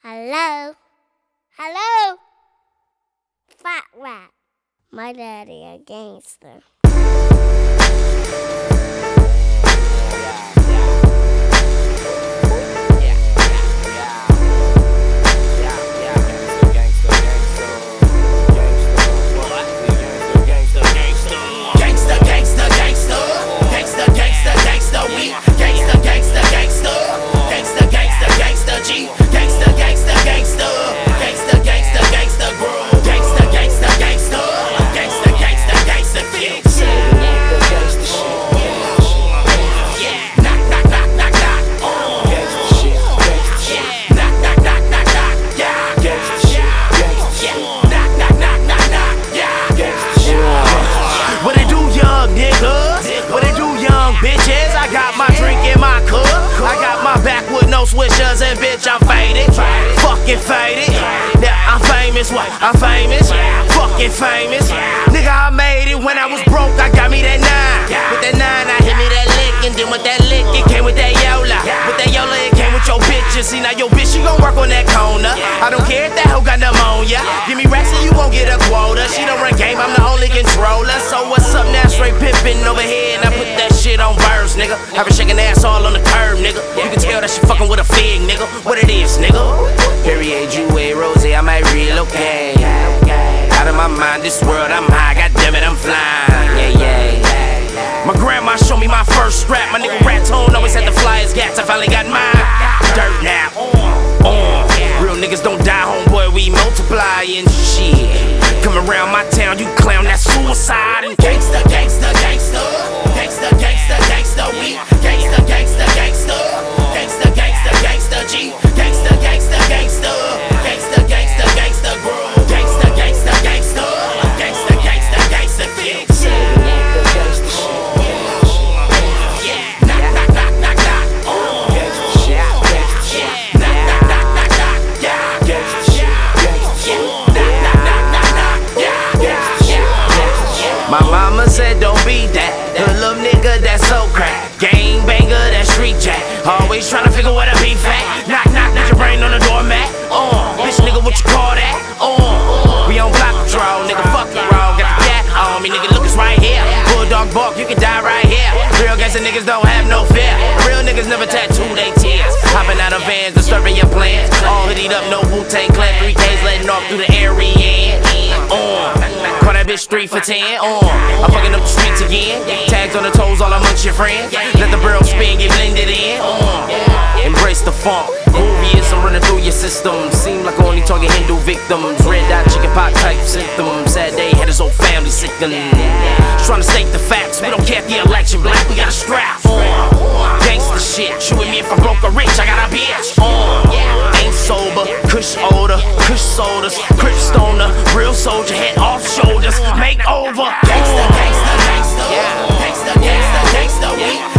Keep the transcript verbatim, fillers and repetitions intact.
Hello? Hello? Fat rat. My daddy a gangster. Bitches, I got my drink in my cup. I got my back with no swishers, and bitch, I'm faded. Fucking faded. Yeah, I'm famous. What? I'm famous. Fucking famous. Nigga, I made it when I was broke. I got me that nine. With that nine, I hit me that lick, and then with that lick, it came with that Yola. With that Yola, it came with your bitches. See, now your bitch, she gon' work on that corner. I don't care if that hoe got pneumonia. Give me racks and you won't get a quota. She don't run game, I'm the only controller. So what's up now? Straight pimpin' over here, and I put that shit on verse, nigga. I been shaking ass all on the curb, nigga. You can tell that she fucking with a fig, nigga. What it is, nigga? Perrier, Jouet, Rose, I might relocate. Out of my mind, this world, I'm high. Goddammit, I'm flying. Yeah, yeah. My grandma showed me my first strap. My nigga Raton always had the flyest gats. I finally got mine. Dirt now. On. Real niggas don't die, homeboy. We multiply and shit. Come around my town, you clown. That's suicide and gangsta, gangsta, gangsta. Gangsta, gangsta, gangsta, we gangsta, gangsta, gangsta, gangsta, gangsta, gangsta, G, gangsta, gangsta, gangsta, gangsta, gangsta, gangsta, bro, gangsta, gangsta, gangsta, gangsta, gangsta, gangsta, fix. Yeah, knock, knock, knock, knock, knock, oh, gangsta shit, gangsta shit, knock, knock, knock, knock, knock, yeah, gangsta shit, gangsta shit, knock, knock, knock, knock, knock, yeah, gangsta shit, gangsta shit. My mama said don't be that. The little nigga that's so crack. Gang banger, that street jack. Always tryna figure where the beef at. Knock, knock, let your brain on the doormat. Uh, bitch nigga, what you call that? Uh, we on block patrol, nigga, fuck you wrong. Got the gat on me, nigga, look, it's right here. Bulldog bark, you can die right here. Real gangsta niggas don't have no fear. Real niggas never tattoo they tears. Hopping out of vans, disturbing your plans. All hoodied up, no Wu-Tang Clan. Three K's letting off through the area. Uh, call that bitch three for ten. Uh, I'm fucking up the streets again. Tags on the toes all amongst your friends. Let the barrel spin, get blended in. Uh, embrace the funk. Groovyism running through your system. Seem like only target Hindu victims. Red dot chicken pot type symptoms. Sad day had his whole family sickened. Trying to state the facts. We don't care if the election black. We got a strap. Uh, gangsta shit. Shooting me if I'm broke or rich. I got a bitch. Uh, ain't sober. Kush odor. Kush sodas. Crip stoner. Real soldier. Head off shoulders. Make over. Gangsta, gangsta, gangsta. Gangsta, gangsta, gangsta. We